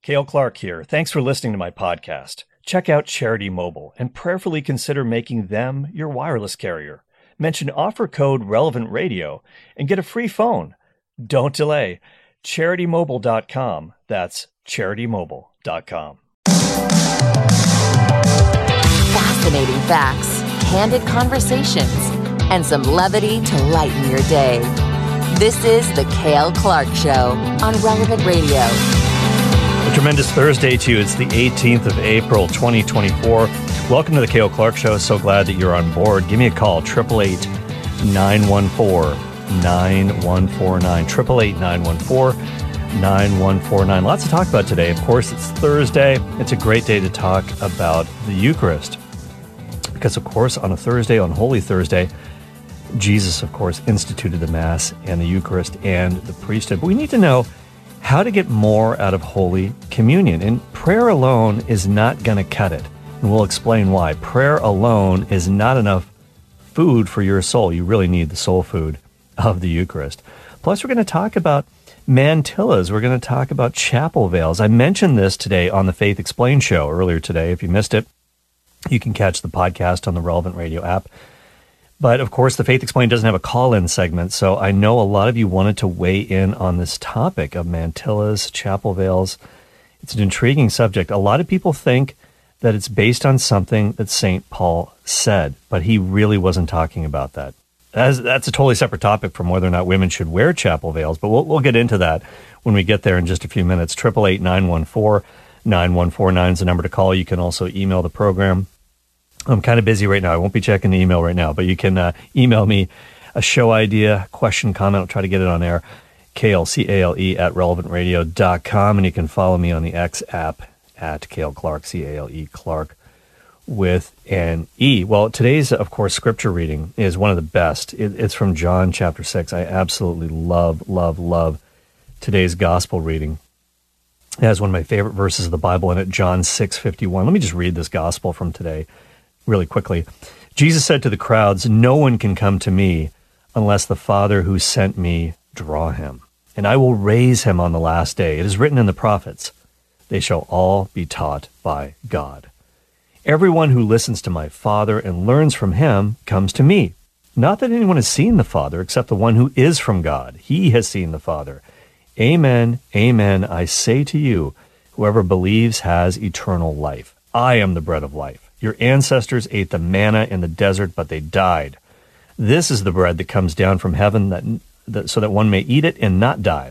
Cale Clark here. Thanks for listening to my podcast. Check out Charity Mobile and prayerfully consider making them your wireless carrier. Mention offer code Relevant Radio and get a free phone. Don't delay. CharityMobile.com. That's CharityMobile.com. Fascinating facts, candid conversations, and some levity to lighten your day. This is The Cale Clark Show on Relevant Radio. A tremendous Thursday to you. It's the 18th of April, 2024. Welcome to The Cale Clark Show. So glad that you're on board. Give me a call, 888-914-9149. 888-914-9149. Lots to talk about today. Of course, it's Thursday. It's a great day to talk about the Eucharist. Because, of course, on a Thursday, on Holy Thursday, Jesus, of course, instituted the Mass and the Eucharist and the priesthood. But we need to know how to get more out of Holy Communion. And prayer alone is not going to cut it. And we'll explain why. Prayer alone is not enough food for your soul. You really need the soul food of the Eucharist. Plus, we're going to talk about mantillas. We're going to talk about chapel veils. I mentioned this today on the Faith Explained show earlier today. If you missed it, you can catch the podcast on the Relevant Radio app. But, of course, the Faith Explained doesn't have a call-in segment, so I know a lot of you wanted to weigh in on this topic of mantillas, chapel veils. It's an intriguing subject. A lot of people think that it's based on something that St. Paul said, but he really wasn't talking about that. That's a totally separate topic from whether or not women should wear chapel veils, but we'll get into that when we get there in just a few minutes. 888-914-9149 is the number to call. You can also email the program. I'm kind of busy right now. I won't be checking the email right now, but you can email me a show idea, question, comment. I'll try to get it on air. Cale, C-A-L-E, at relevantradio.com. And you can follow me on the X app at Cale Clark, C-A-L-E, Clark, with an E. Well, today's, of course, scripture reading is one of the best. It's from John chapter 6. I absolutely love today's gospel reading. It has one of my favorite verses of the Bible in it, John 6:51. Let me just read this gospel from today really quickly. Jesus said to the crowds, "No one can come to me unless the Father who sent me draw him, and I will raise him on the last day. It is written in the prophets, they shall all be taught by God. Everyone who listens to my Father and learns from him comes to me. Not that anyone has seen the Father except the one who is from God. He has seen the Father. Amen, amen, I say to you, whoever believes has eternal life. I am the bread of life. Your ancestors ate the manna in the desert, but they died. This is the bread that comes down from heaven so that one may eat it and not die.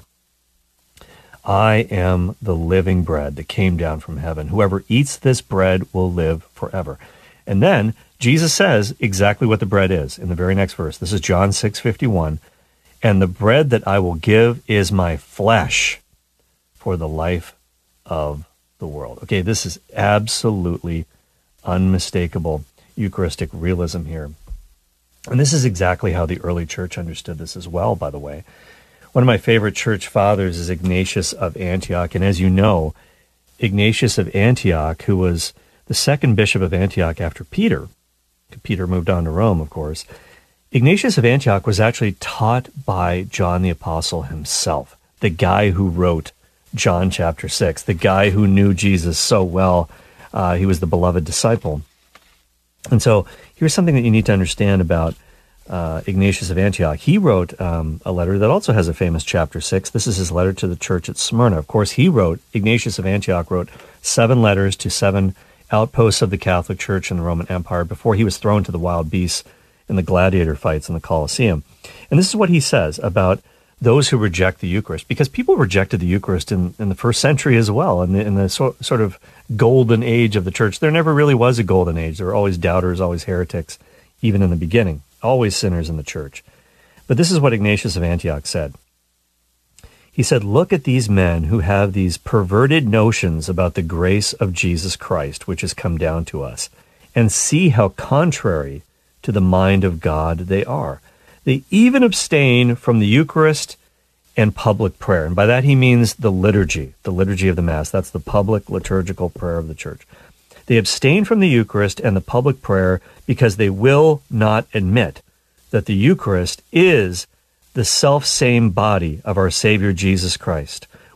I am the living bread that came down from heaven. Whoever eats this bread will live forever." And then Jesus says exactly what the bread is in the very next verse. This is John 6:51. "And the bread that I will give is my flesh for the life of the world." Okay, this is absolutely unmistakable Eucharistic realism here. And this is exactly how the early church understood this as well, by the way. One of my favorite church fathers is Ignatius of Antioch. And as you know, Ignatius of Antioch, who was the second bishop of Antioch after Peter moved on to Rome, of course, Ignatius of Antioch was actually taught by John the Apostle himself, the guy who wrote John chapter 6, the guy who knew Jesus so well. He was the beloved disciple. And so here's something that you need to understand about Ignatius of Antioch. He wrote a letter that also has a famous chapter 6. This is his letter to the church at Smyrna. Of course, Ignatius of Antioch wrote 7 letters to 7 outposts of the Catholic Church in the Roman Empire before he was thrown to the wild beasts in the gladiator fights in the Colosseum. And this is what he says about those who reject the Eucharist, because people rejected the Eucharist in the first century as well, in the sort of golden age of the church. There never really was a golden age. There were always doubters, always heretics, even in the beginning, always sinners in the church. But this is what Ignatius of Antioch said. He said, "Look at these men who have these perverted notions about the grace of Jesus Christ, which has come down to us, and see how contrary to the mind of God they are. They even abstain from the Eucharist and public prayer." And by that he means the liturgy of the Mass. That's the public liturgical prayer of the Church. They abstain from the Eucharist and the public prayer because they will not admit that the Eucharist is the self-same body of our Savior Jesus Christ,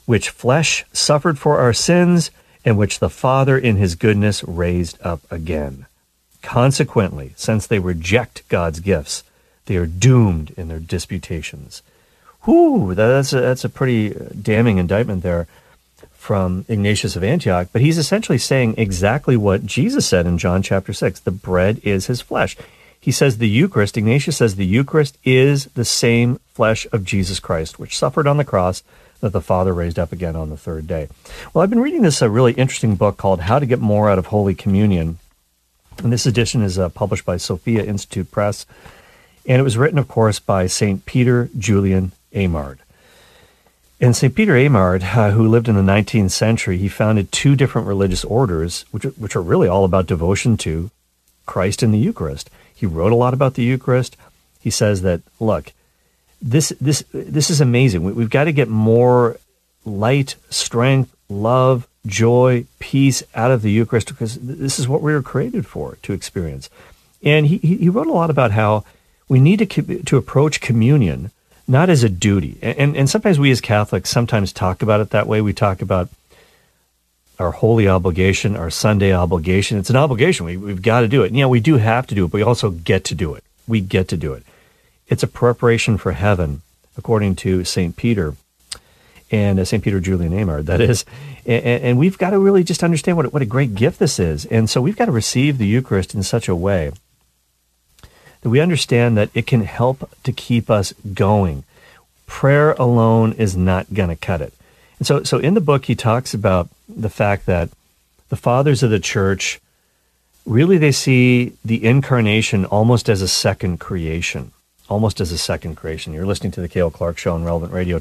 which flesh suffered for our sins, and which the Father in his goodness raised up again. Consequently, since they reject God's gifts, they are doomed in their disputations. Whew, that's a pretty damning indictment there from Ignatius of Antioch, but he's essentially saying exactly what Jesus said in John chapter 6. The bread is his flesh. He says the Eucharist, Ignatius says the Eucharist is the same flesh of Jesus Christ, which suffered on the cross, that the Father raised up again on the third day. Well, I've been reading this really interesting book called How to Get More Out of Holy Communion. And this edition is published by Sophia Institute Press. And it was written, of course, by St. Peter Julian Eymard. And St. Peter Eymard, who lived in the 19th century, he founded two different religious orders, which are really all about devotion to Christ and the Eucharist. He wrote a lot about the Eucharist. He says that, look, this is amazing. We've got to get more light, strength, love, joy, peace out of the Eucharist, because this is what we were created for, to experience. And he wrote a lot about how we need to approach communion not as a duty. And sometimes we as Catholics sometimes talk about it that way. We talk about our holy obligation, our Sunday obligation. It's an obligation. We've got to do it. And, we do have to do it, but we also get to do it. We get to do it. It's a preparation for heaven, according to St. Peter and St. Peter Julian Eymard, that is. And we've got to really just understand what a great gift this is. And so we've got to receive the Eucharist in such a way that we understand that it can help to keep us going. Prayer alone is not going to cut it. And so in the book, he talks about the fact that the fathers of the church, really they see the incarnation almost as a second creation. Almost as a second creation. You're listening to the Cale Clark Show on Relevant Radio,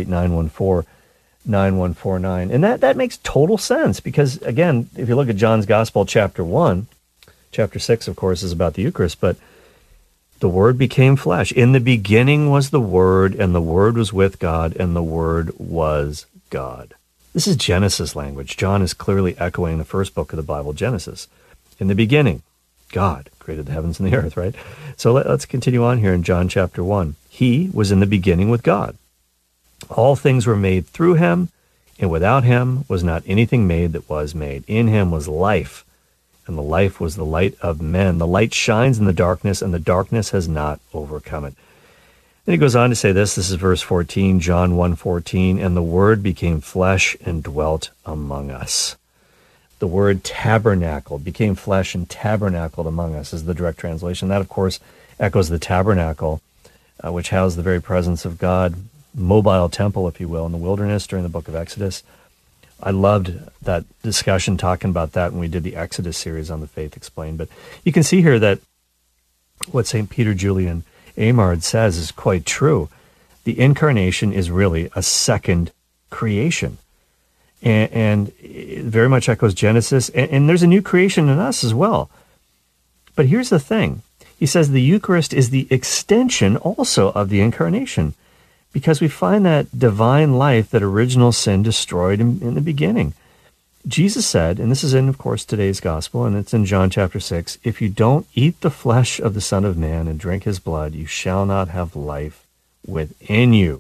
888-914-9149. And that makes total sense because, again, if you look at John's Gospel, chapter 1, chapter 6, of course, is about the Eucharist, but the Word became flesh. In the beginning was the Word, and the Word was with God, and the Word was God. This is Genesis language. John is clearly echoing the first book of the Bible, Genesis. In the beginning, God created the heavens and the earth, right? So let's continue on here in John chapter 1. He was in the beginning with God. All things were made through him, and without him was not anything made that was made. In him was life, and the life was the light of men. The light shines in the darkness, and the darkness has not overcome it. Then he goes on to say this is verse 14, John 1:14, and the Word became flesh and dwelt among us. The word tabernacle became flesh and tabernacled among us is the direct translation. That, of course, echoes the tabernacle, which housed the very presence of God, mobile temple, if you will, in the wilderness during the book of Exodus. I loved that discussion talking about that when we did the Exodus series on the Faith Explained. But you can see here that what St. Peter Julian Eymard says is quite true. The incarnation is really a second creation. And it very much echoes Genesis, and there's a new creation in us as well. But here's the thing. He says the Eucharist is the extension also of the incarnation, because we find that divine life that original sin destroyed in the beginning. Jesus said, and this is in, of course, today's gospel, and it's in John chapter 6, if you don't eat the flesh of the Son of Man and drink his blood, you shall not have life within you.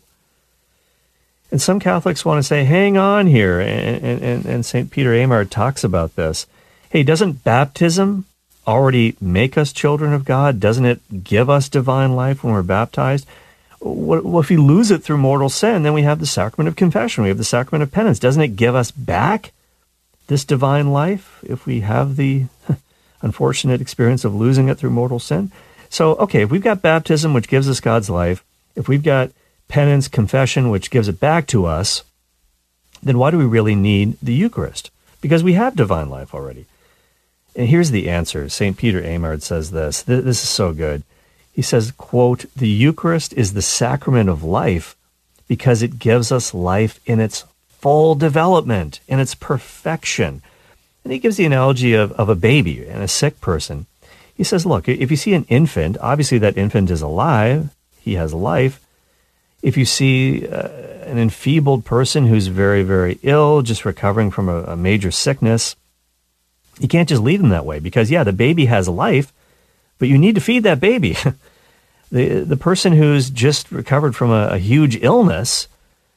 And some Catholics want to say, hang on here, and St. Peter Eymard talks about this. Hey, doesn't baptism already make us children of God? Doesn't it give us divine life when we're baptized? Well, if we lose it through mortal sin, then we have the sacrament of confession. We have the sacrament of penance. Doesn't it give us back this divine life if we have the unfortunate experience of losing it through mortal sin? So, okay, if we've got baptism, which gives us God's life, if we've got penance, confession, which gives it back to us, then why do we really need the Eucharist? Because we have divine life already. And here's the answer. St. Peter Eymard says this. This is so good. He says, quote, the Eucharist is the sacrament of life because it gives us life in its full development, in its perfection. And he gives the analogy of a baby and a sick person. He says, look, if you see an infant, obviously that infant is alive. He has life. If you see an enfeebled person who's very, very ill, just recovering from a major sickness, you can't just leave them that way because, yeah, the baby has life, but you need to feed that baby. The person who's just recovered from a huge illness,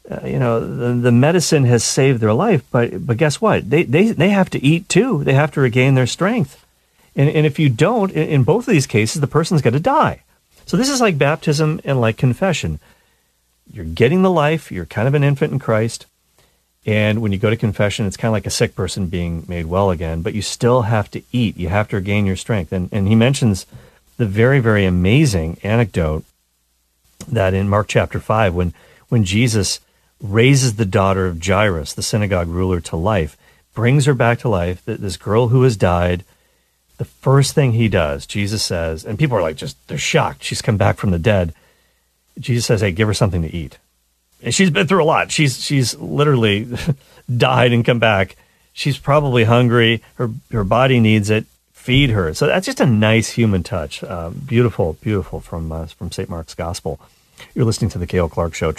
the medicine has saved their life, but guess what? They have to eat too. They have to regain their strength. And if you don't, in both of these cases, the person's going to die. So this is like baptism and like confession. You're getting the life. You're kind of an infant in Christ. And when you go to confession, it's kind of like a sick person being made well again, but you still have to eat. You have to regain your strength. And he mentions the very, very amazing anecdote that in Mark chapter 5, when Jesus raises the daughter of Jairus, the synagogue ruler, to life, brings her back to life, this girl who has died, the first thing he does, Jesus says, and people are like, they're shocked. She's come back from the dead. Jesus says, hey, give her something to eat. And she's been through a lot. She's literally died and come back. She's probably hungry. Her body needs it. Feed her. So that's just a nice human touch. Beautiful, beautiful from St. Mark's Gospel. You're listening to the Cale Clark Show,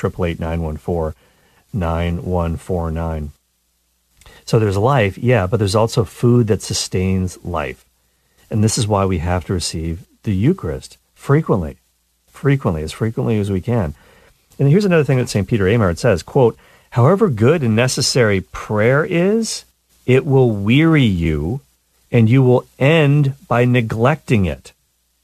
888-914-9149. So there's life, yeah, but there's also food that sustains life. And this is why we have to receive the Eucharist frequently, as frequently as we can. And here's another thing that St. Peter Amard says, quote, however good and necessary prayer is, it will weary you, and you will end by neglecting it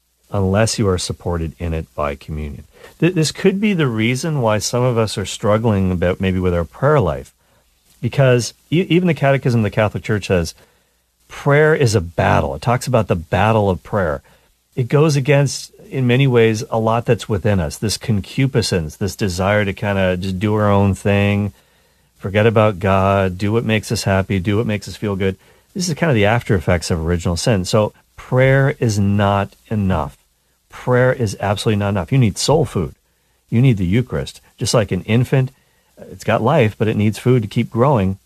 unless you are supported in it by communion. This could be the reason why some of us are struggling about maybe with our prayer life, because even the Catechism of the Catholic Church says prayer is a battle. It talks about the battle of prayer. It goes against, in many ways, a lot that's within us, this concupiscence, this desire to kind of just do our own thing, forget about God, do what makes us happy, do what makes us feel good. This is kind of the after effects of original sin. So prayer is not enough. Prayer is absolutely not enough. You need soul food. You need the Eucharist. Just like an infant, it's got life, but it needs food to keep growing.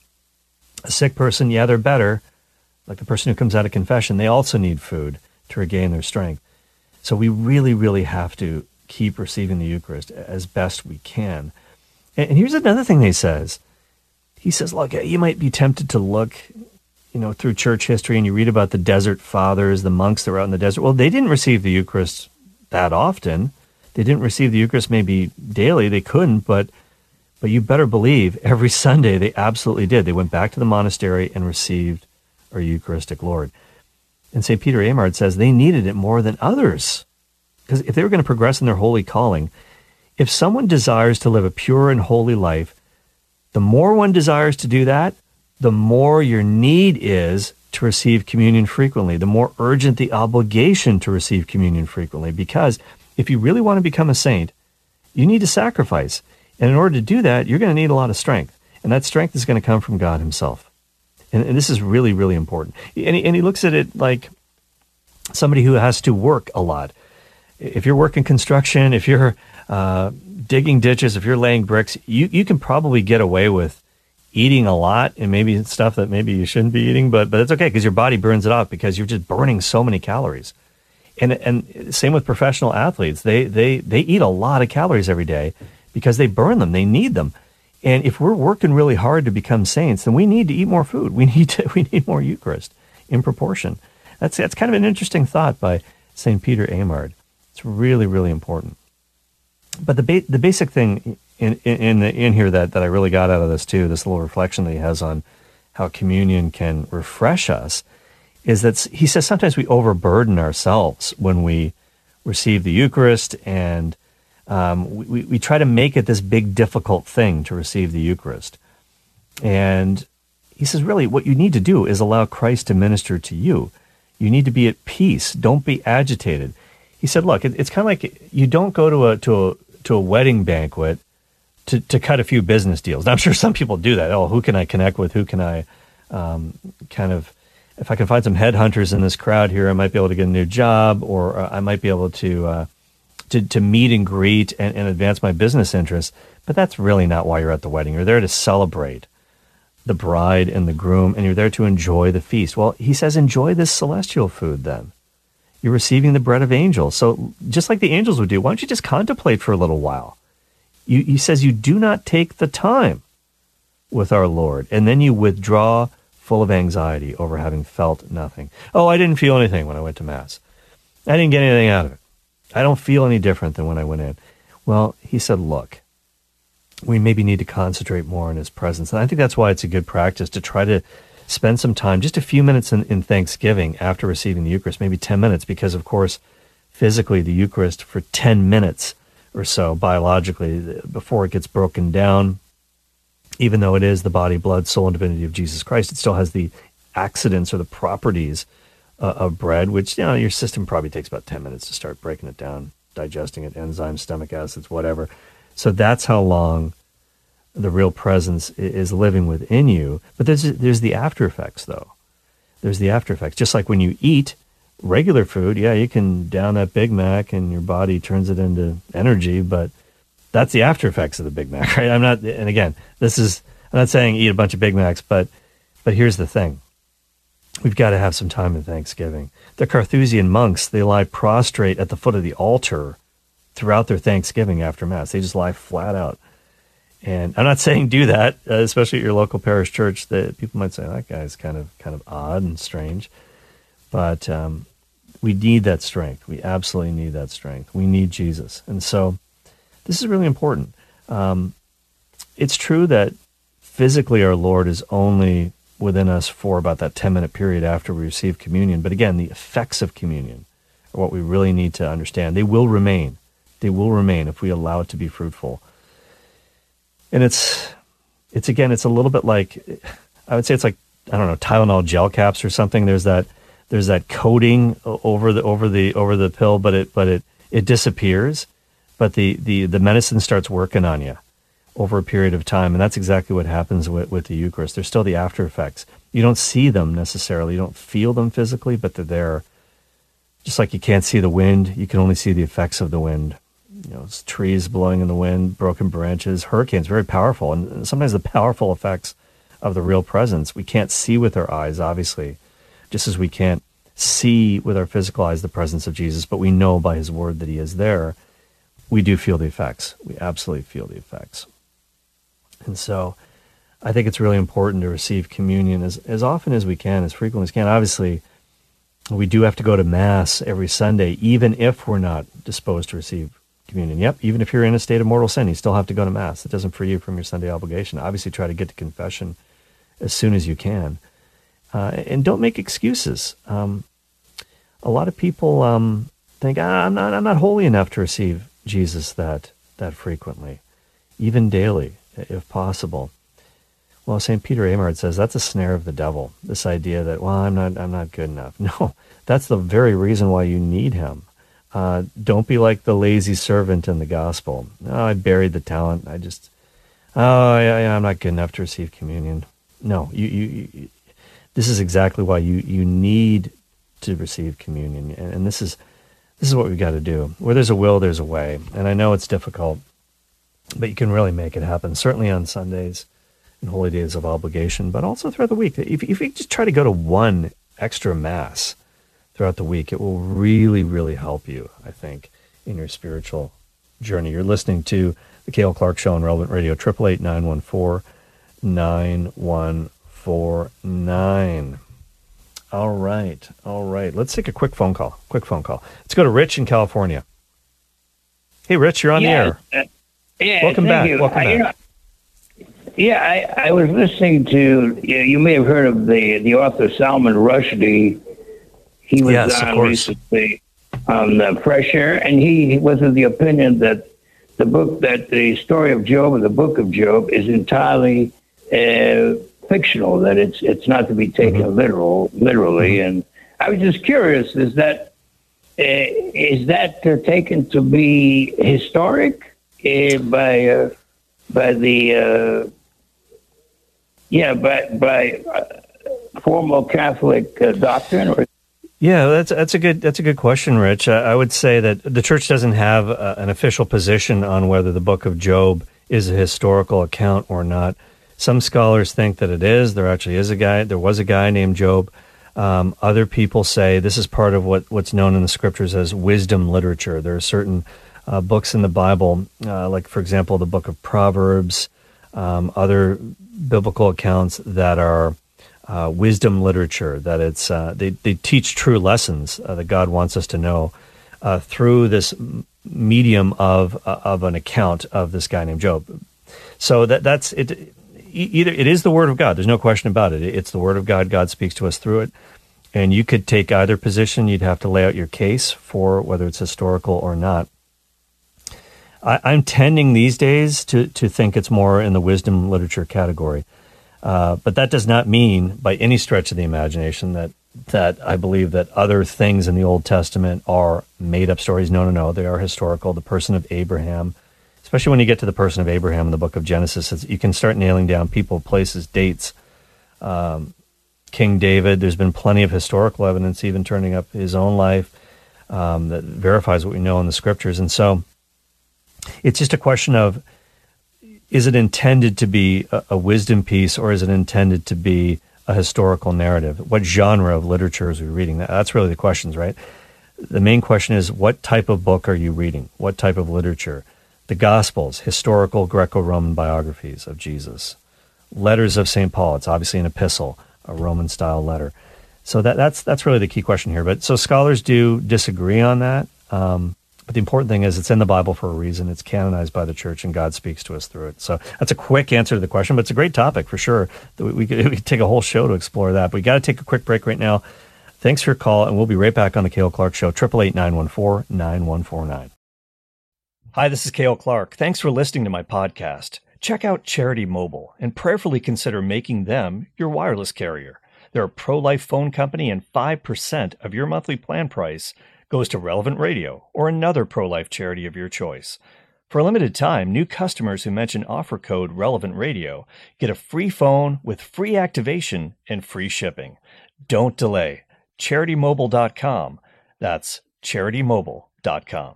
A sick person, yeah, they're better. Like the person who comes out of confession, they also need food to regain their strength. So we really, really have to keep receiving the Eucharist as best we can. And here's another thing he says. He says, look, you might be tempted to look, through church history, and you read about the desert fathers, the monks that were out in the desert. Well, they didn't receive the Eucharist that often. They didn't receive the Eucharist maybe daily. They couldn't, but you better believe every Sunday they absolutely did. They went back to the monastery and received our Eucharistic Lord. And St. Peter Amard says they needed it more than others. Because if they were going to progress in their holy calling, if someone desires to live a pure and holy life, the more one desires to do that, the more your need is to receive communion frequently, the more urgent the obligation to receive communion frequently. Because if you really want to become a saint, you need to sacrifice. And in order to do that, you're going to need a lot of strength. And that strength is going to come from God himself. And this is really, really important. And he looks at it like somebody who has to work a lot. If you're working construction, if you're digging ditches, if you're laying bricks, you can probably get away with eating a lot and maybe stuff that maybe you shouldn't be eating, but it's okay because your body burns it off because you're just burning so many calories. And same with professional athletes. They eat a lot of calories every day because they burn them. They need them. And if we're working really hard to become saints, then we need to eat more food. We need more Eucharist in proportion. That's kind of an interesting thought by St. Peter Amard. It's really, really important. But the basic thing in here that I really got out of this too, this little reflection that he has on how communion can refresh us, is that he says sometimes we overburden ourselves when we receive the Eucharist, and we try to make it this big difficult thing to receive the Eucharist. And he says, really, what you need to do is allow Christ to minister to you. You need to be at peace. Don't be agitated. He said, look, it's kind of like you don't go to a wedding banquet to cut a few business deals. Now, I'm sure some people do that. Oh, who can I connect with? Who can I if I can find some headhunters in this crowd here, I might be able to get a new job, or I might be able to meet and greet and advance my business interests. But that's really not why you're at the wedding. You're there to celebrate the bride and the groom, and you're there to enjoy the feast. Well, he says, enjoy this celestial food then. You're receiving the bread of angels. So just like the angels would do, why don't you just contemplate for a little while? He says you do not take the time with our Lord, and then you withdraw full of anxiety over having felt nothing. Oh, I didn't feel anything when I went to Mass. I didn't get anything out of it. I don't feel any different than when I went in. Well, he said, look, we maybe need to concentrate more on his presence. And I think that's why it's a good practice to try to spend some time, just a few minutes in Thanksgiving after receiving the Eucharist, maybe 10 minutes, because of course, physically the Eucharist for 10 minutes or so, biologically, before it gets broken down, even though it is the body, blood, soul, and divinity of Jesus Christ, it still has the accidents or the properties of bread, which, your system probably takes about 10 minutes to start breaking it down, digesting it, enzymes, stomach acids, whatever. So that's how long the real presence is living within you. But there's the after effects, though. There's the after effects. Just like when you eat regular food, you can down that Big Mac and your body turns it into energy, but that's the after effects of the Big Mac, right? I'm not saying eat a bunch of Big Macs, but here's the thing. We've got to have some time in Thanksgiving. The Carthusian monks, they lie prostrate at the foot of the altar throughout their Thanksgiving after Mass. They just lie flat out. And I'm not saying do that, especially at your local parish church. That people might say, that guy's kind of odd and strange. But we need that strength. We absolutely need that strength. We need Jesus. And so this is really important. It's true that physically our Lord is only within us for about that 10-minute period after we receive communion. But again, the effects of communion are what we really need to understand. They will remain. They will remain if we allow it to be fruitful. And it's a little bit like, I would say it's like, I don't know, Tylenol gel caps or something. There's that coating over the pill, but it disappears. But the medicine starts working on you over a period of time, and that's exactly what happens with the Eucharist. There's still the after effects. You don't see them necessarily, you don't feel them physically, but they're there. Just like you can't see the wind, you can only see the effects of the wind. It's trees blowing in the wind, broken branches, hurricanes, very powerful. And sometimes the powerful effects of the real presence we can't see with our eyes, obviously, just as we can't see with our physical eyes the presence of Jesus, but we know by his word that he is there. We do feel the effects. We absolutely feel the effects. And so I think it's really important to receive communion as often as we can, as frequently as we can. Obviously, we do have to go to Mass every Sunday, even if we're not disposed to receive communion. Yep, even if you're in a state of mortal sin, you still have to go to Mass. It doesn't free you from your Sunday obligation. Obviously, try to get to confession as soon as you can. And don't make excuses. A lot of people think, I'm not holy enough to receive Jesus that frequently, even daily, if possible. Well, St. Peter Amard says that's a snare of the devil, this idea that, I'm not good enough. No, that's the very reason why you need him. Don't be like the lazy servant in the gospel. Oh, I buried the talent. I'm not good enough to receive communion. No, you this is exactly why you need to receive communion. And this is what we've got to do. Where there's a will, there's a way. And I know it's difficult, but you can really make it happen, certainly on Sundays and holy days of obligation, but also throughout the week. If you just try to go to one extra Mass throughout the week, it will really, really help you, I think, in your spiritual journey. You're listening to the Cale Clark Show on Relevant Radio, 888-914-9149. All right. Let's take a quick phone call. Let's go to Rich in California. Hey, Rich, you're on the air. Welcome back. I was listening to, you may have heard of the author Salman Rushdie. He was on recently on Fresh Air, and he was of the opinion that the story of Job and the book of Job is entirely fictional, that it's not to be taken literally. And I was just curious, is that taken to be historic by formal Catholic doctrine? Or? Yeah, that's a good question, Rich. I would say that the Church doesn't have an official position on whether the Book of Job is a historical account or not. Some scholars think that it is. There actually is a guy. There was a guy named Job. Other people say this is part of what's known in the Scriptures as wisdom literature. There are certain books in the Bible, like, for example, the book of Proverbs, other biblical accounts that are wisdom literature, that it's they teach true lessons that God wants us to know through this medium of an account of this guy named Job. So that's it. Either it is the Word of God. There's no question about it. It's the Word of God. God speaks to us through it. And you could take either position. You'd have to lay out your case for whether it's historical or not. I'm tending these days to think it's more in the wisdom literature category. But that does not mean by any stretch of the imagination that I believe that other things in the Old Testament are made-up stories. No. They are historical. The person of Abraham, especially when you get to the person of Abraham in the book of Genesis, you can start nailing down people, places, dates. King David, there's been plenty of historical evidence even turning up his own life that verifies what we know in the scriptures. And so it's just a question of, is it intended to be a wisdom piece, or is it intended to be a historical narrative? What genre of literature is we reading? That's really the questions, right? The main question is, what type of book are you reading? What type of literature? The Gospels, historical Greco-Roman biographies of Jesus. Letters of St. Paul, it's obviously an epistle, a Roman-style letter. So that's really the key question here. But so scholars do disagree on that. But the important thing is it's in the Bible for a reason. It's canonized by the church, and God speaks to us through it. So that's a quick answer to the question, but it's a great topic for sure. We could take a whole show to explore that. But we got to take a quick break right now. Thanks for your call, and we'll be right back on the Cale Clark Show, 888-914-9149. Hi, this is Cale Clark. Thanks for listening to my podcast. Check out Charity Mobile and prayerfully consider making them your wireless carrier. They're a pro-life phone company, and 5% of your monthly plan price goes to Relevant Radio or another pro-life charity of your choice. For a limited time, new customers who mention offer code Relevant Radio get a free phone with free activation and free shipping. Don't delay. CharityMobile.com. That's CharityMobile.com.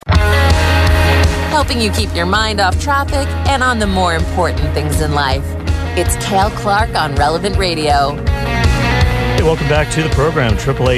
Helping you keep your mind off traffic and on the more important things in life. It's Cale Clark on Relevant Radio. Hey, welcome back to the program.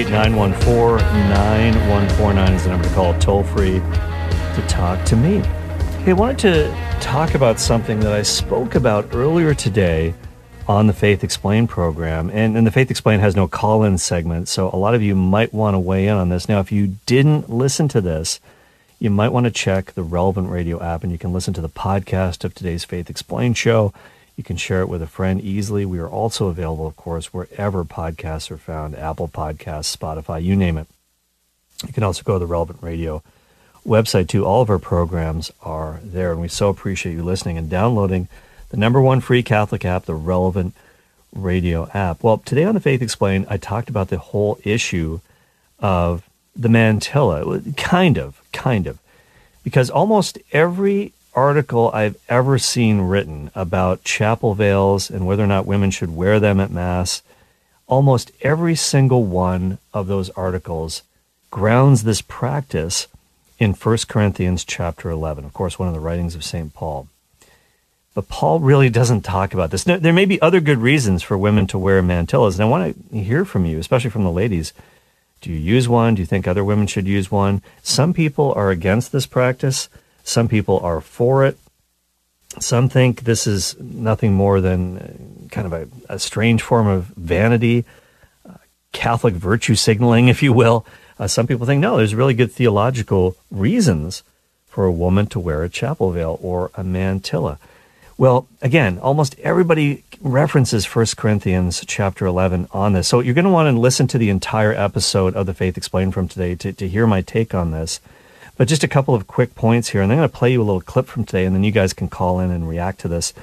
888-914-9149 is the number to call, toll free to talk to me. Hey, I wanted to talk about something that I spoke about earlier today on the Faith Explained program. And the Faith Explained has no call-in segment, so a lot of you might want to weigh in on this. Now, if you didn't listen to this, you might want to check the Relevant Radio app, and you can listen to the podcast of today's Faith Explained show. You can share it with a friend easily. We are also available, of course, wherever podcasts are found, Apple Podcasts, Spotify, you name it. You can also go to the Relevant Radio website, too. All of our programs are there, and we so appreciate you listening and downloading the #1 free Catholic app, the Relevant Radio app. Well, today on the Faith Explained, I talked about the whole issue of the mantilla, kind of, because almost every article I've ever seen written about chapel veils and whether or not women should wear them at Mass, almost every single one of those articles grounds this practice in 1 Corinthians chapter 11, of course, one of the writings of St. Paul. But Paul really doesn't talk about this. Now, there may be other good reasons for women to wear mantillas, and I want to hear from you, especially from the ladies. Do you use one? Do you think other women should use one? Some people are against this practice. Some people are for it. Some think this is nothing more than kind of a strange form of vanity, Catholic virtue signaling, if you will. Some people think, no, there's really good theological reasons for a woman to wear a chapel veil or a mantilla. Well, again, almost everybody references 1 Corinthians chapter 11 on this. So you're going to want to listen to the entire episode of The Faith Explained from today to hear my take on this. But just a couple of quick points here, and I'm going to play you a little clip from today, and then you guys can call in and react to this.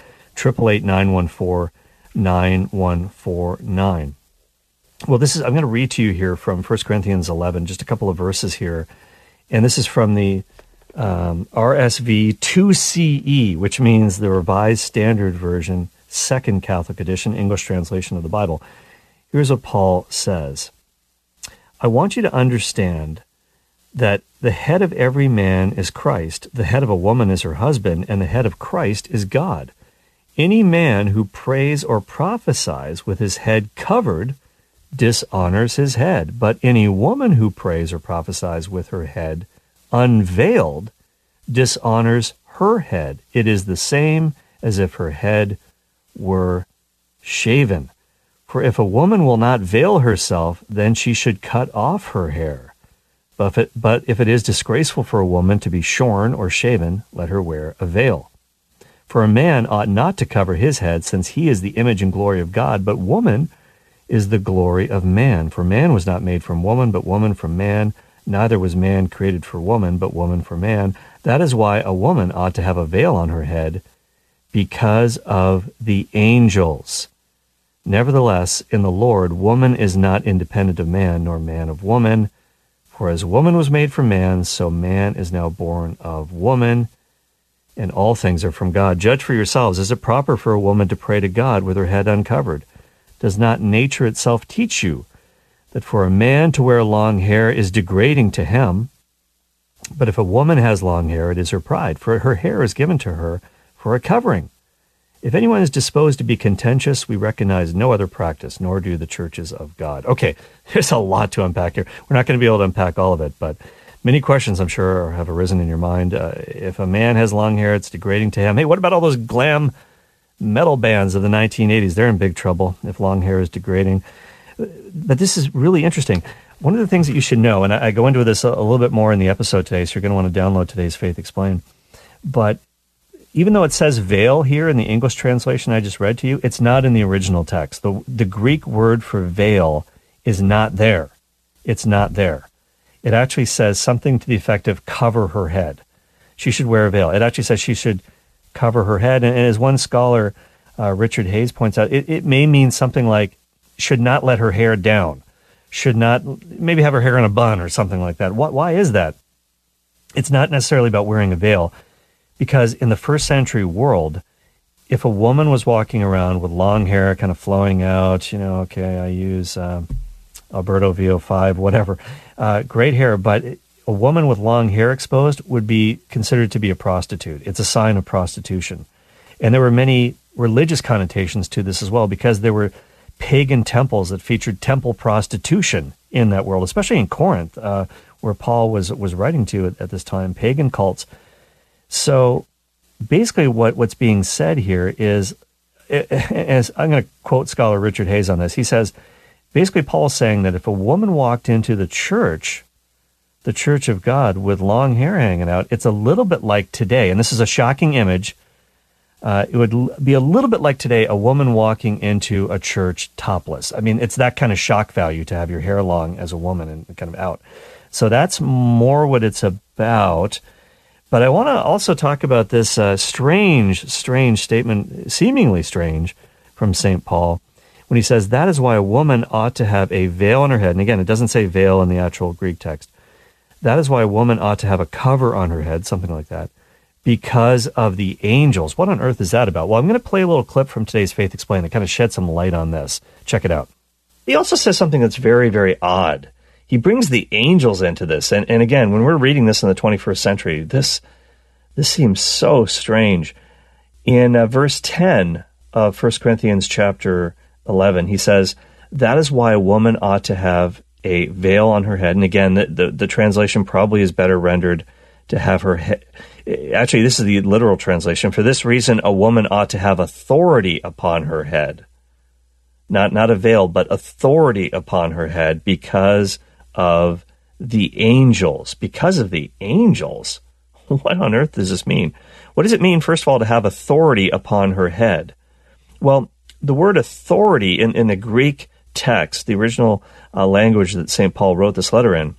888-914-9149. Well, I'm going to read to you here from 1 Corinthians 11, just a couple of verses here. And this is from the RSV 2CE, which means the Revised Standard Version, Second Catholic Edition, English translation of the Bible. Here's what Paul says. I want you to understand that the head of every man is Christ, the head of a woman is her husband, and the head of Christ is God. Any man who prays or prophesies with his head covered dishonors his head, but any woman who prays or prophesies with her head unveiled dishonors her head. It is the same as if her head were shaven. For if a woman will not veil herself, then she should cut off her hair. But if it is disgraceful for a woman to be shorn or shaven, let her wear a veil. For a man ought not to cover his head, since he is the image and glory of God, but woman is the glory of man. For man was not made from woman, but woman from man. Neither was man created for woman, but woman for man. That is why a woman ought to have a veil on her head, because of the angels. Nevertheless, in the Lord, woman is not independent of man, nor man of woman. For as woman was made from man, so man is now born of woman, and all things are from God. Judge for yourselves, is it proper for a woman to pray to God with her head uncovered? Does not nature itself teach you that for a man to wear long hair is degrading to him? But if a woman has long hair, it is her pride, for her hair is given to her for a covering. If anyone is disposed to be contentious, we recognize no other practice, nor do the churches of God. Okay, there's a lot to unpack here. We're not going to be able to unpack all of it, but many questions, I'm sure, have arisen in your mind. If a man has long hair, it's degrading to him. Hey, what about all those glam metal bands of the 1980s? They're in big trouble if long hair is degrading. But this is really interesting. One of the things that you should know, and I go into this a little bit more in the episode today, so you're going to want to download today's Faith Explained. But even though it says veil here in the English translation I just read to you, it's not in the original text. The Greek word for veil is not there. It's not there. It actually says something to the effect of cover her head. She should wear a veil. It actually says she should cover her head. And as one scholar, Richard Hayes, points out, it may mean something like should not let her hair down, should not maybe have her hair in a bun or something like that. Why is that? It's not necessarily about wearing a veil, because in the first century world, if a woman was walking around with long hair kind of flowing out, I use Alberto VO5, whatever, great hair, but a woman with long hair exposed would be considered to be a prostitute. It's a sign of prostitution. And there were many religious connotations to this as well, because there were pagan temples that featured temple prostitution in that world, especially in Corinth, where Paul was writing to at this time, pagan cults. So basically what's being said here is, as I'm going to quote scholar Richard Hayes on this, he says, basically Paul is saying that if a woman walked into the church of God with long hair hanging out, it's a little bit like today, and this is a shocking image, it would be a little bit like today, a woman walking into a church topless. I mean, it's that kind of shock value to have your hair long as a woman and kind of out. So that's more what it's about. But I want to also talk about this strange statement, seemingly strange, from St. Paul, when he says, that is why a woman ought to have a veil on her head. And again, it doesn't say veil in the actual Greek text. That is why a woman ought to have a cover on her head, something like that, because of the angels. What on earth is that about? Well, I'm going to play a little clip from today's Faith Explained that kind of sheds some light on this. Check it out. He also says something that's very, very odd. He brings the angels into this. And again, when we're reading this in the 21st century, this seems so strange. In verse 10 of 1 Corinthians chapter 11, he says, that is why a woman ought to have a veil on her head. And again, the translation probably is better rendered to have her head. Actually, this is the literal translation. For this reason, a woman ought to have authority upon her head. Not a veil, but authority upon her head because of the angels. Because of the angels? What on earth does this mean? What does it mean, first of all, to have authority upon her head? Well, the word authority in the Greek text, the original language that St. Paul wrote this letter in,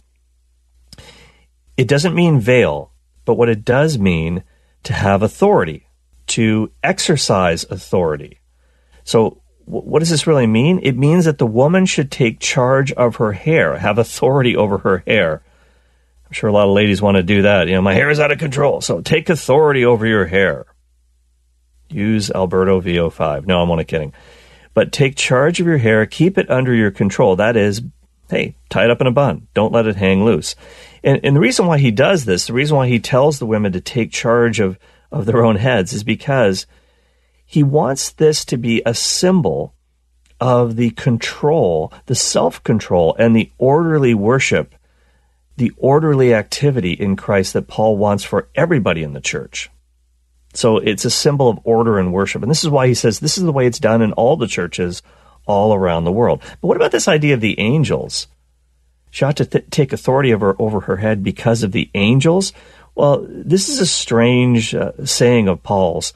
it doesn't mean veil, but what it does mean to have authority, to exercise authority. So what does this really mean? It means that the woman should take charge of her hair, have authority over her hair. I'm sure a lot of ladies want to do that. My hair is out of control, so take authority over your hair. Use Alberto VO5. No, I'm only kidding. But take charge of your hair, keep it under your control. That is, hey, tie it up in a bun. Don't let it hang loose. And the reason why he does this, the reason why he tells the women to take charge of their own heads is because he wants this to be a symbol of the control, the self-control, and the orderly worship, the orderly activity in Christ that Paul wants for everybody in the church. So it's a symbol of order and worship. And this is why he says this is the way it's done in all the churches all around the world. But what about this idea of the angels? She ought to take authority over her head because of the angels? Well, this is a strange saying of Paul's.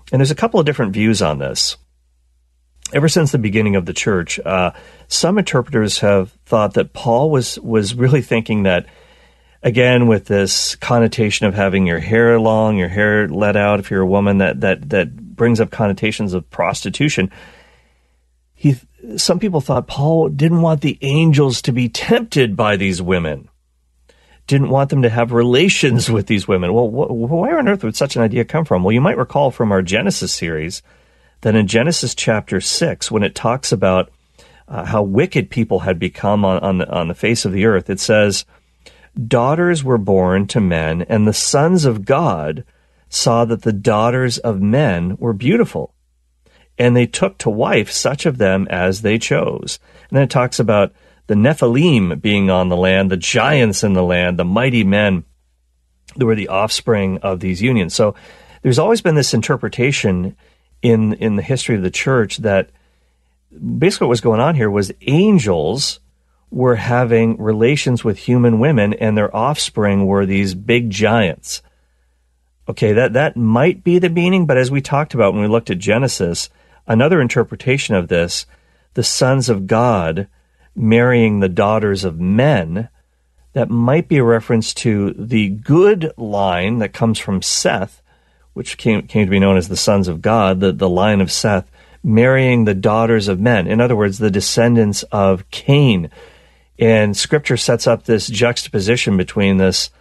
And there's a couple of different views on this. Ever since the beginning of the church, some interpreters have thought that Paul was really thinking that, again, with this connotation of having your hair long, your hair let out if you're a woman, that brings up connotations of prostitution. Some people thought Paul didn't want the angels to be tempted by these women, didn't want them to have relations with these women. Well, where on earth would such an idea come from? Well, you might recall from our Genesis series that in Genesis chapter 6, when it talks about how wicked people had become on the face of the earth, it says, daughters were born to men, and the sons of God saw that the daughters of men were beautiful, and they took to wife such of them as they chose. And then it talks about the Nephilim being on the land, the giants in the land, the mighty men that were the offspring of these unions. So there's always been this interpretation in the history of the church that basically what was going on here was angels were having relations with human women, and their offspring were these big giants. Okay, that might be the meaning, but as we talked about when we looked at Genesis, another interpretation of this, the sons of God marrying the daughters of men, that might be a reference to the good line that comes from Seth, which came to be known as the sons of God, the line of Seth, marrying the daughters of men. In other words, the descendants of Cain. And Scripture sets up this juxtaposition between this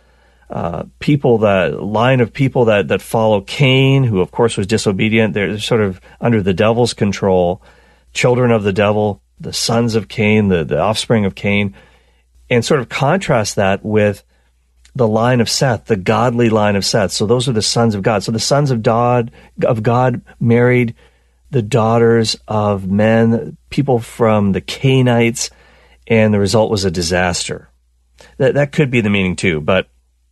line of people that follow Cain, who of course was disobedient. They're sort of under the devil's control, children of the devil, the sons of Cain, the offspring of Cain, and sort of contrast that with the line of Seth, the godly line of Seth. So those are the sons of God. So the sons of God married the daughters of men, people from the Cainites, and the result was a disaster. That could be the meaning too, but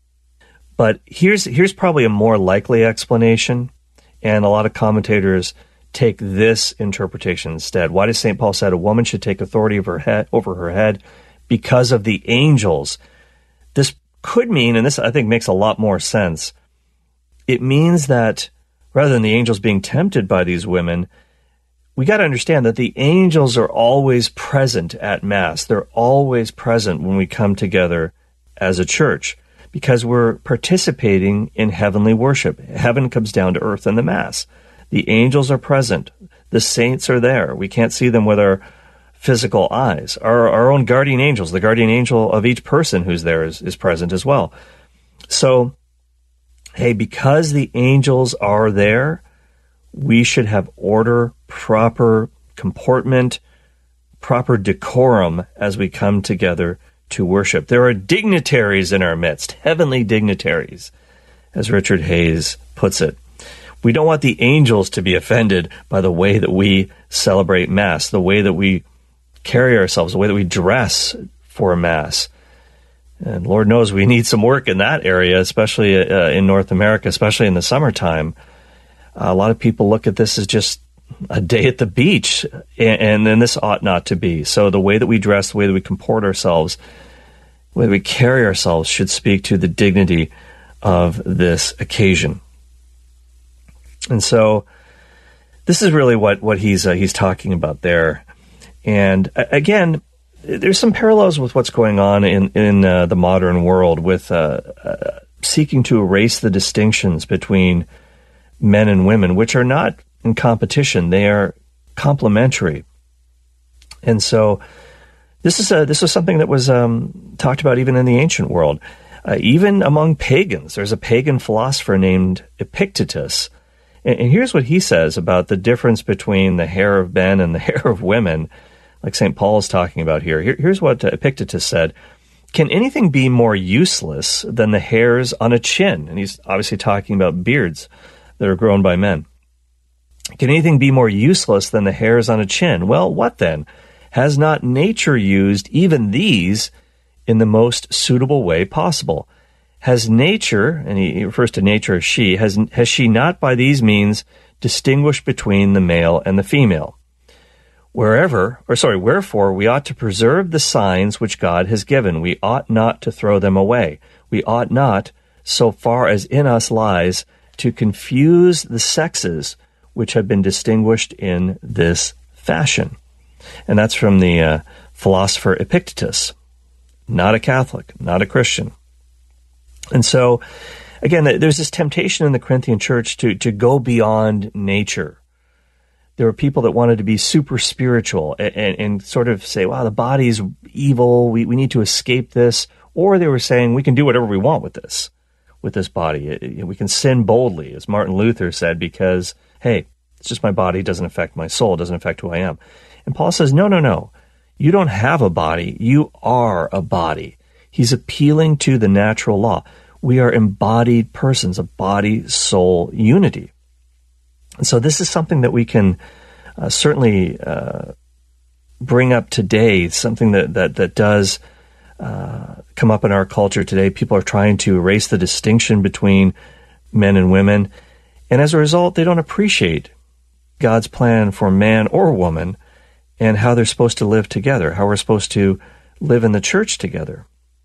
here's probably a more likely explanation, and a lot of commentators take this interpretation instead. Why does St. Paul say a woman should take authority over her head? Because of the angels. This could mean, and this I think makes a lot more sense, it means that rather than the angels being tempted by these women, we got to understand that the angels are always present at Mass. They're always present when we come together as a church because we're participating in heavenly worship. Heaven comes down to earth in the Mass. The angels are present. The saints are there. We can't see them with our physical eyes. Our own guardian angels, the guardian angel of each person who's there is present as well. So, hey, because the angels are there, we should have order, proper comportment, proper decorum as we come together to worship. There are dignitaries in our midst, heavenly dignitaries, as Richard Hayes puts it. We don't want the angels to be offended by the way that we celebrate Mass, the way that we carry ourselves, the way that we dress for Mass. And Lord knows we need some work in that area, especially in North America, especially in the summertime. A lot of people look at this as just a day at the beach, and then this ought not to be. So the way that we dress, the way that we comport ourselves, the way that we carry ourselves should speak to the dignity of this occasion. And so this is really what he's talking about there. And again, there's some parallels with what's going on in the modern world with seeking to erase the distinctions between men and women, which are not in competition. They are complementary. And so this is something that was talked about even in the ancient world. Even among pagans, there's a pagan philosopher named Epictetus. And here's what he says about the difference between the hair of men and the hair of women, like St. Paul is talking about here. Here's what Epictetus said. Can anything be more useless than the hairs on a chin? And he's obviously talking about beards that are grown by men. Can anything be more useless than the hairs on a chin? Well, what then? Has not nature used even these in the most suitable way possible? Has nature, and he refers to nature as she, has she not by these means distinguished between the male and the female? Wherefore, we ought to preserve the signs which God has given. We ought not to throw them away. We ought not, so far as in us lies, to confuse the sexes, which have been distinguished in this fashion. And that's from the philosopher Epictetus, not a Catholic, not a Christian. And so, again, there's this temptation in the Corinthian church to go beyond nature. There were people that wanted to be super spiritual and sort of say, wow, the body's evil, we need to escape this. Or they were saying, we can do whatever we want with this body. We can sin boldly, as Martin Luther said, because, hey, it's just my body, doesn't affect my soul, doesn't affect who I am. And Paul says, no. You don't have a body, you are a body. He's appealing to the natural law. We are embodied persons, a body-soul unity. And so this is something that we can certainly bring up today, something that does come up in our culture today. People are trying to erase the distinction between men and women. And as a result, they don't appreciate God's plan for man or woman and how they're supposed to live together, how we're supposed to live in the church together.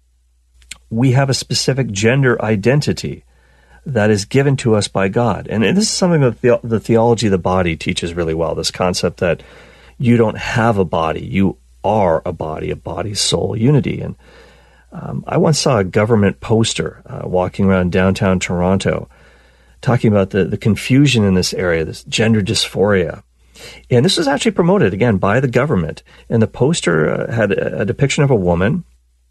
We have a specific gender identity that is given to us by God. And this is something that the theology of the body teaches really well, this concept that you don't have a body, you are a body-soul unity. And I once saw a government poster walking around downtown Toronto talking about the confusion in this area, this gender dysphoria. And this was actually promoted, again, by the government. And the poster had a depiction of a woman.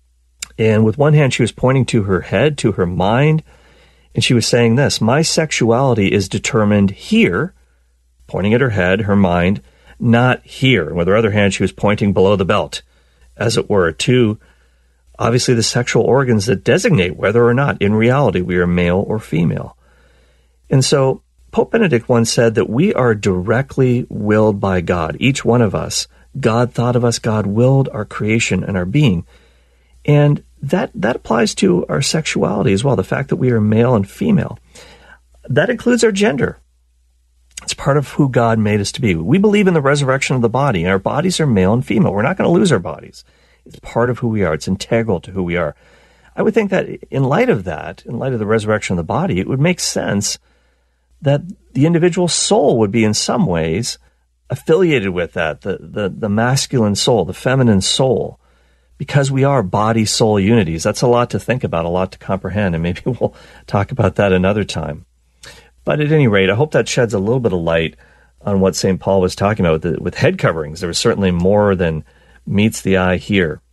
And with one hand, she was pointing to her head, to her mind. And she was saying this, my sexuality is determined here, pointing at her head, her mind, not here. And with her other hand, she was pointing below the belt, as it were, to obviously the sexual organs that designate whether or not, in reality, we are male or female. And so Pope Benedict once said that we are directly willed by God, each one of us. God thought of us, God willed our creation and our being. And that applies to our sexuality as well, the fact that we are male and female. That includes our gender. It's part of who God made us to be. We believe in the resurrection of the body, and our bodies are male and female. We're not going to lose our bodies. It's part of who we are. It's integral to who we are. I would think that in light of that, in light of the resurrection of the body, it would make sense that the individual soul would be in some ways affiliated with that, the masculine soul, the feminine soul, because we are body-soul unities. That's a lot to think about, a lot to comprehend, and maybe we'll talk about that another time. But at any rate, I hope that sheds a little bit of light on what St. Paul was talking about with head coverings. There was certainly more than meets the eye here.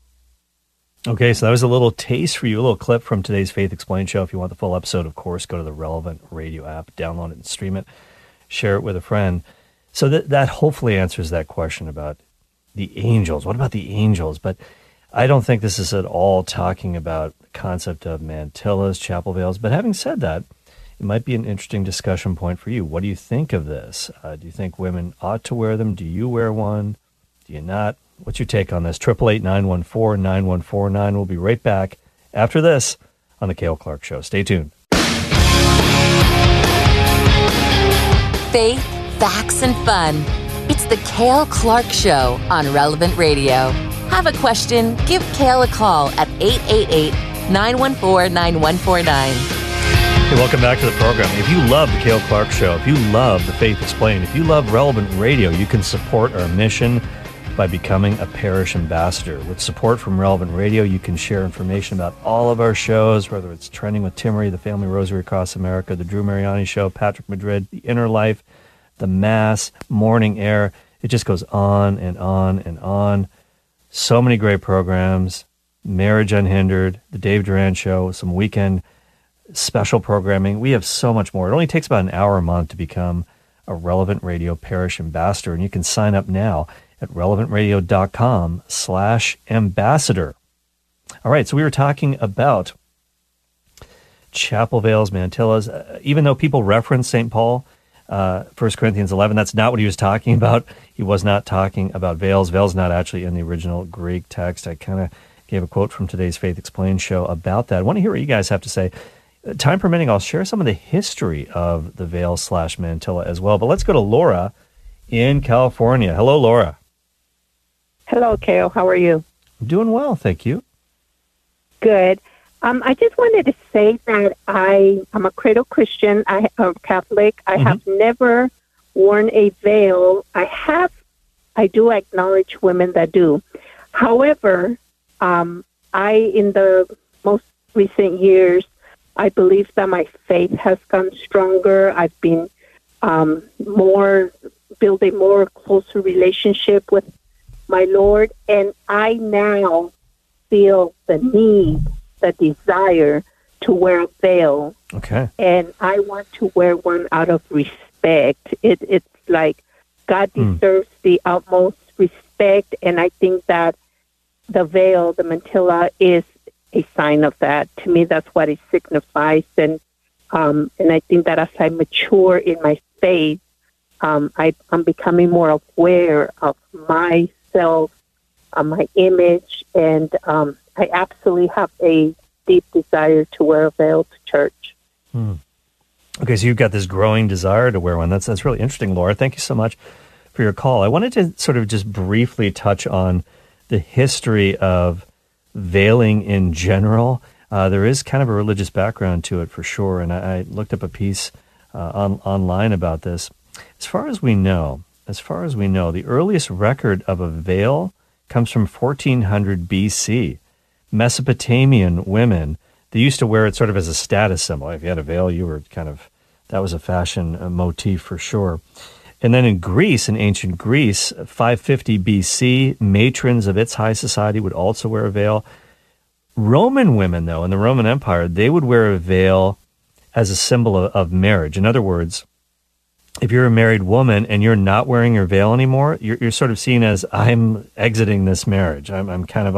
Okay, so that was a little taste for you, a little clip from today's Faith Explained show. If you want the full episode, of course, go to the Relevant Radio app, download it and stream it, share it with a friend. So that hopefully answers that question about the angels. What about the angels? But I don't think this is at all talking about the concept of mantillas, chapel veils. But having said that, it might be an interesting discussion point for you. What do you think of this? Do you think women ought to wear them? Do you wear one? Do you not? What's your take on this? 888-914-9149. We'll be right back after this on The Cale Clark Show. Stay tuned. Faith, facts, and fun. It's The Cale Clark Show on Relevant Radio. Have a question? Give Cale a call at 888-914-9149. Hey, welcome back to the program. If you love The Cale Clark Show, if you love The Faith Explained, if you love Relevant Radio, you can support our mission by becoming a parish ambassador. With support from Relevant Radio, you can share information about all of our shows, whether it's Trending with Timmerie, The Family Rosary Across America, The Drew Mariani Show, Patrick Madrid, The Inner Life, The Mass, Morning Air. It just goes on and on and on. So many great programs. Marriage Unhindered, The Dave Duran Show, some weekend special programming. We have so much more. It only takes about an hour a month to become a Relevant Radio parish ambassador, and you can sign up now at relevantradio.com/ambassador. All right, so we were talking about chapel veils, mantillas. Even though people reference St. Paul, 1 Corinthians 11, that's not what he was talking about. He was not talking about veils. Veils not actually in the original Greek text. I kind of gave a quote from today's Faith Explained show about that. I want to hear what you guys have to say. Time permitting, I'll share some of the history of the veil/mantilla as well. But let's go to Laura in California. Hello, Laura. Hello, Cale. How are you? I'm doing well, thank you. Good. I just wanted to say that I'm a cradle Christian. I'm Catholic. I have never worn a veil. I do acknowledge women that do. However, in the most recent years, I believe that my faith has gone stronger. I've been building more closer relationship with my Lord, and I now feel the need, the desire to wear a veil. Okay. And I want to wear one out of respect. It's like God deserves the utmost respect, and I think that the veil, the mantilla, is a sign of that. To me, that's what it signifies, and I think that as I mature in my faith, I'm becoming more aware of myself, my image, and I absolutely have a deep desire to wear a veil to church. Okay, so you've got this growing desire to wear one. That's really interesting, Laura. Thank you so much for your call. I wanted to sort of just briefly touch on the history of veiling in general. There is kind of a religious background to it for sure, and I looked up a piece online about this. As far as we know, the earliest record of a veil comes from 1400 BC. Mesopotamian women, they used to wear it sort of as a status symbol. If you had a veil, you were that was a fashion motif for sure. And then in Greece, in ancient Greece, 550 BC, matrons of its high society would also wear a veil. Roman women, though, in the Roman Empire, they would wear a veil as a symbol of marriage. In other words, if you're a married woman and you're not wearing your veil anymore, you're sort of seen as, I'm exiting this marriage. I'm kind of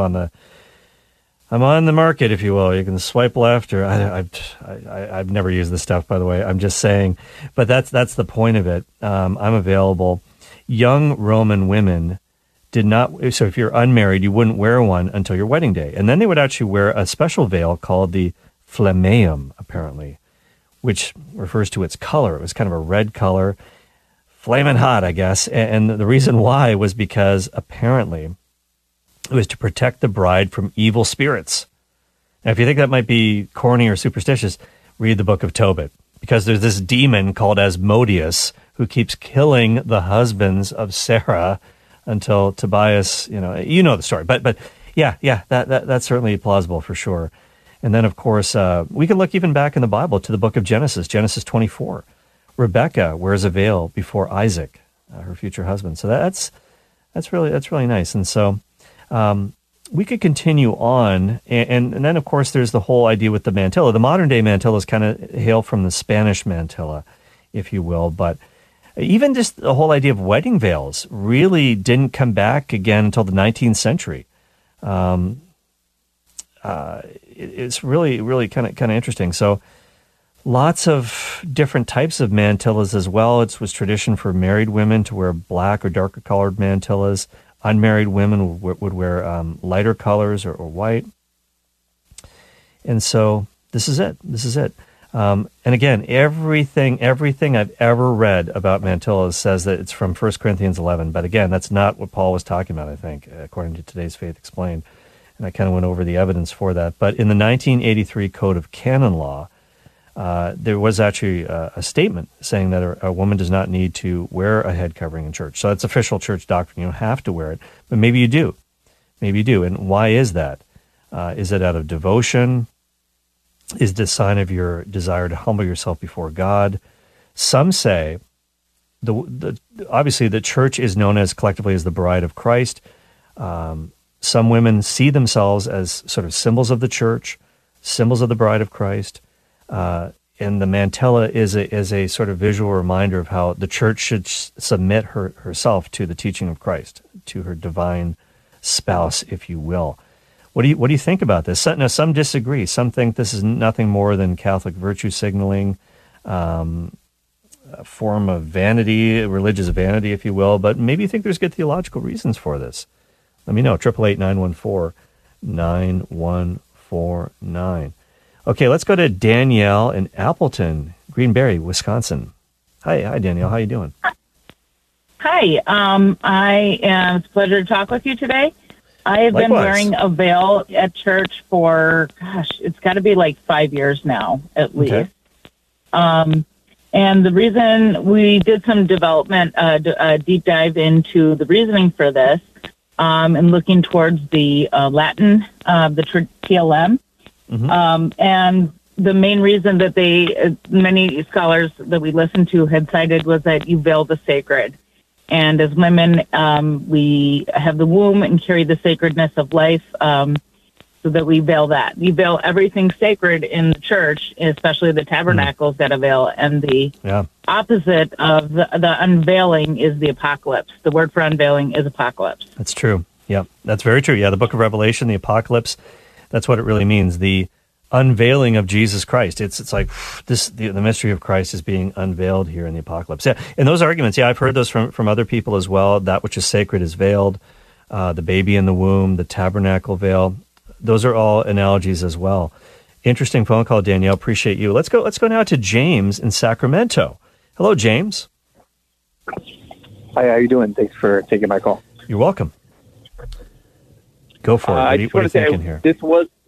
I'm on the market, if you will. You can swipe left, or I've never used this stuff, by the way. I'm just saying, but that's the point of it. I'm available. Young Roman women did not. So if you're unmarried, you wouldn't wear one until your wedding day, and then they would actually wear a special veil called the flammeum, apparently, which refers to its color. It was kind of a red color, flaming hot, I guess. And the reason why was because apparently it was to protect the bride from evil spirits. Now, if you think that might be corny or superstitious, read the book of Tobit, because there's this demon called Asmodeus who keeps killing the husbands of Sarah until Tobias, you know the story. But yeah, that's certainly plausible for sure. And then, of course, we can look even back in the Bible to the book of Genesis 24. Rebecca wears a veil before Isaac, her future husband. So that's really nice. And so we could continue on. And then, of course, there's the whole idea with the mantilla. The modern-day mantillas kind of hail from the Spanish mantilla, if you will. But even just the whole idea of wedding veils really didn't come back again until the 19th century. It's really kind of interesting. So lots of different types of mantillas as well. It was tradition for married women to wear black or darker colored mantillas. Unmarried women would wear lighter colors or white. And so this is it. And again, everything I've ever read about mantillas says that it's from 1 Corinthians 11. But again, that's not what Paul was talking about, I think, according to Today's Faith Explained. And I kind of went over the evidence for that. But in the 1983 Code of Canon Law, there was actually a statement saying that a woman does not need to wear a head covering in church. So that's official church doctrine. You don't have to wear it, but maybe you do. And why is that? Is it out of devotion? Is it a sign of your desire to humble yourself before God? Some say, obviously the church is known as collectively as the bride of Christ. Some women see themselves as sort of symbols of the church, symbols of the bride of Christ. And the mantilla is a sort of visual reminder of how the church should submit herself to the teaching of Christ, to her divine spouse, if you will. What do you think about this? Now, some disagree. Some think this is nothing more than Catholic virtue signaling, a form of vanity, religious vanity, if you will. But maybe you think there's good theological reasons for this. Let me know. 888-914-9149. Okay, let's go to Danielle in Appleton, Greenberry, Wisconsin. Hi, Danielle. How you doing? Hi. It's a pleasure to talk with you today. I have been wearing a veil at church for, it's got to be like 5 years now, at least. Okay. And the reason we did some development, deep dive into the reasoning for this, and looking towards the Latin, the TLM, and the main reason that many scholars that we listened to had cited was that you veil the sacred. And as women, we have the womb and carry the sacredness of life, so that we veil that. We veil everything sacred in the church, especially the tabernacles that veil. And the opposite of the unveiling is the apocalypse. The word for unveiling is apocalypse. That's true. Yeah, that's very true. Yeah, the book of Revelation, the apocalypse, that's what it really means. The unveiling of Jesus Christ. It's like the mystery of Christ is being unveiled here in the apocalypse. Yeah, and those arguments, I've heard those from other people as well. That which is sacred is veiled. The baby in the womb, the tabernacle veil. Those are all analogies as well. Interesting phone call, Danielle. Appreciate you. Let's go now to James in Sacramento. Hello, James. Hi, how you doing? Thanks for taking my call. You're welcome. Go for it. What are you thinking here? This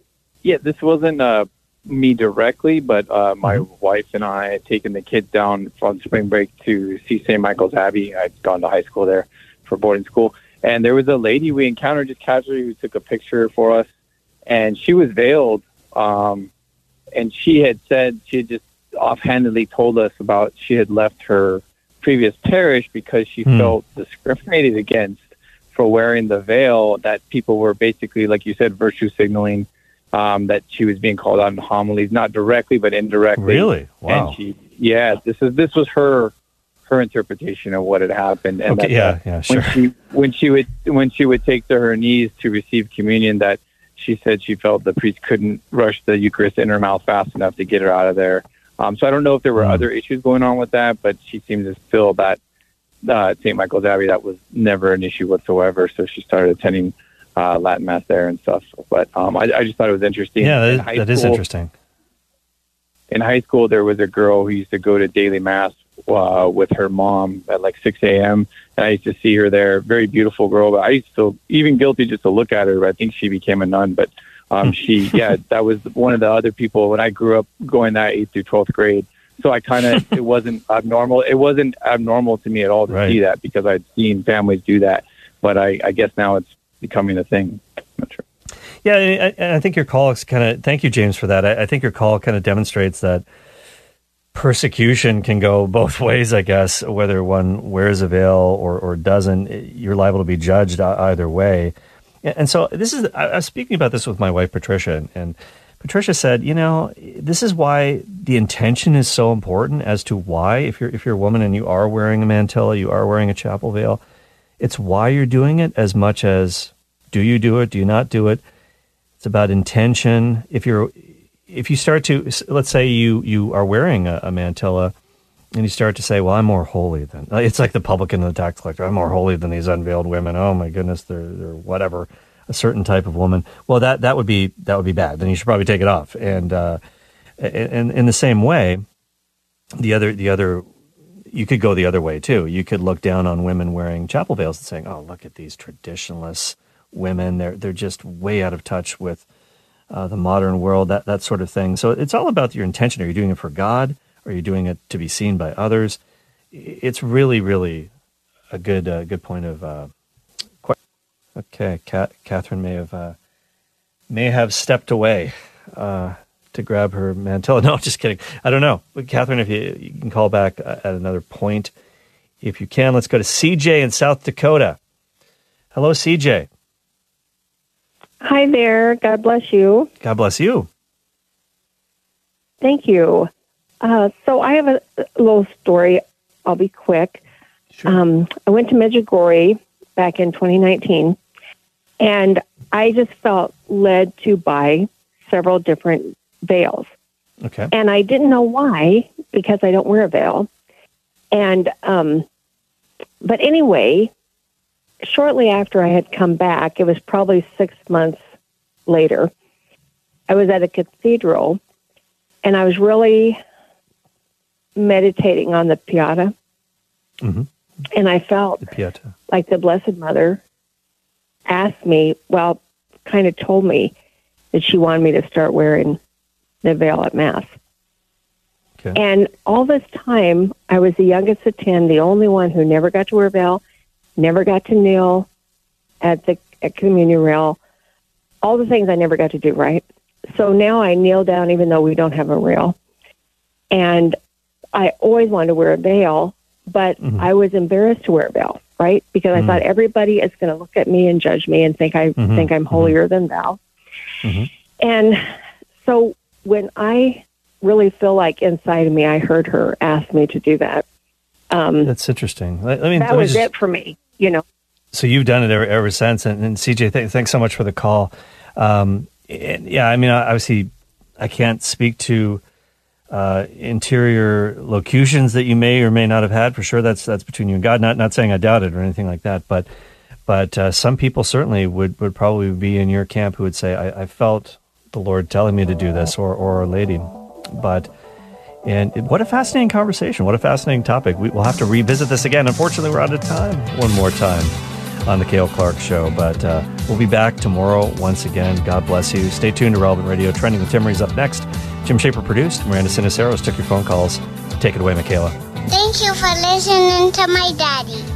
wasn't me directly, but my wife and I had taken the kids down on spring break to see St. Michael's Abbey. I'd gone to high school there for boarding school. And there was a lady we encountered just casually who took a picture for us. And she was veiled. And she had just offhandedly told us about she had left her previous parish because she felt discriminated against for wearing the veil, that people were basically, like you said, virtue signaling, that she was being called out in homilies, not directly, but indirectly. Really? Wow. And this was her interpretation of what had happened. And sure. When she would take to her knees to receive communion, that she said she felt the priest couldn't rush the Eucharist in her mouth fast enough to get her out of there. So I don't know if there were other issues going on with that, but she seemed to feel that St. Michael's Abbey, that was never an issue whatsoever. So she started attending Latin Mass there and stuff. But I just thought it was interesting. Yeah, that is interesting. In high school, there was a girl who used to go to daily Mass with her mom at like 6 a.m. And I used to see her there. Very beautiful girl, but I used to feel even guilty just to look at her. But I think she became a nun. But that was one of the other people when I grew up going that 8th through 12th grade. So I it wasn't abnormal. It wasn't abnormal to me at all to see that, because I'd seen families do that. But I guess now it's becoming a thing. I'm not sure. Yeah, I think your call is thank you, James, for that. I think your call kind of demonstrates that persecution can go both ways, I guess, whether one wears a veil or doesn't. You're liable to be judged either way. And so I was speaking about this with my wife, Patricia, and Patricia said, this is why the intention is so important as to why, if you're a woman and you are wearing a mantilla, you are wearing a chapel veil, it's why you're doing it as much as do you do it, do you not do it. It's about intention. If you start to, let's say you are wearing a mantilla and you start to say, well, I'm more holy than, it's like the publican and the tax collector. I'm more holy than these unveiled women. Oh my goodness, they're whatever, a certain type of woman. Well, that would be bad. Then you should probably take it off. And in the same way, the other, you could go the other way too. You could look down on women wearing chapel veils and saying, oh, look at these traditionalist women. They're just way out of touch with the modern world, that sort of thing. So it's all about your intention. Are you doing it for God? Are you doing it to be seen by others? It's really, really a good point of question. Okay, Catherine may have stepped away to grab her mantilla. No, just kidding. I don't know. But Catherine, if you can call back at another point. If you can, let's go to CJ in South Dakota. Hello, CJ. Hi there. God bless you. God bless you. Thank you. So I have a little story. I'll be quick. Sure. I went to Medjugorje back in 2019, and I just felt led to buy several different veils. Okay. And I didn't know why, because I don't wear a veil. And but anyway, shortly after I had come back, it was probably 6 months later, I was at a cathedral, and I was really meditating on the Pietà. Mm-hmm. And I felt like the Blessed Mother asked me, kind of told me that she wanted me to start wearing the veil at Mass. Okay. And all this time, I was the youngest of 10, the only one who never got to wear a veil, never got to kneel at communion rail, all the things I never got to do, right? So now I kneel down even though we don't have a rail. And I always wanted to wear a veil, but I was embarrassed to wear a veil, right? Because I thought everybody is going to look at me and judge me and think I'm holier than thou. And so when I really feel like inside of me, I heard her ask me to do that. That's interesting. That was it for me, you know. So you've done it ever since. And CJ, thanks so much for the call. Yeah, I mean, obviously, I can't speak to interior locutions that you may or may not have had. For sure, that's between you and God. Not saying I doubt it or anything like that, but some people certainly would probably be in your camp who would say, I felt the Lord telling me to do this, or a lady. And what a fascinating conversation. What a fascinating topic. We'll have to revisit this again. Unfortunately, we're out of time one more time on the Cale Clark Show. But we'll be back tomorrow once again. God bless you. Stay tuned to Relevant Radio. Trending with Timmery's up next. Jim Shaper produced. Miranda Siniceros took your phone calls. Take it away, Michaela. Thank you for listening to my daddy.